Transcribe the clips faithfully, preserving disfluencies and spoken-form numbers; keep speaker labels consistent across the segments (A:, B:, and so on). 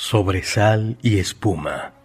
A: Sobre sal y espuma.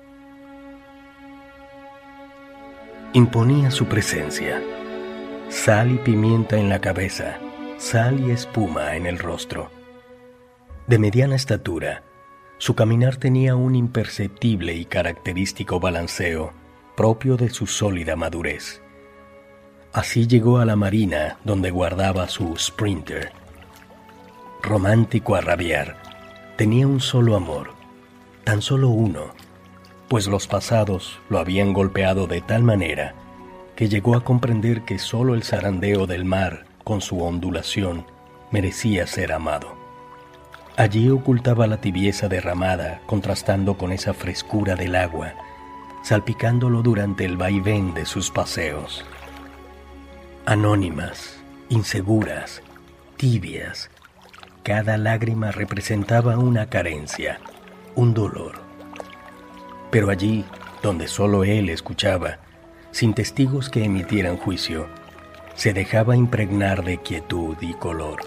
A: Imponía su presencia. Sal y pimienta en la cabeza, sal y espuma en el rostro. De mediana estatura, su caminar tenía un imperceptible y característico balanceo propio de su sólida madurez. Así llegó a la marina donde guardaba su Sprinter. Romántico a rabiar, tenía un solo amor, tan solo uno, pues los pasados lo habían golpeado de tal manera que llegó a comprender que solo el zarandeo del mar, con su ondulación, merecía ser amado. Allí ocultaba la tibieza derramada, contrastando con esa frescura del agua, salpicándolo durante el vaivén de sus paseos. Anónimas, inseguras, tibias, cada lágrima representaba una carencia, un dolor. Pero allí, donde solo él escuchaba, sin testigos que emitieran juicio, se dejaba impregnar de quietud y color.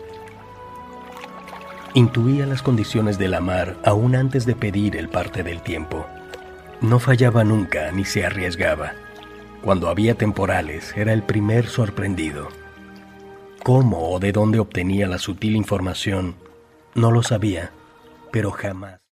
A: Intuía las condiciones de la mar aún antes de pedir el parte del tiempo. No fallaba nunca ni se arriesgaba. Cuando había temporales, era el primer sorprendido. ¿Cómo o de dónde obtenía la sutil información? No lo sabía, pero jamás.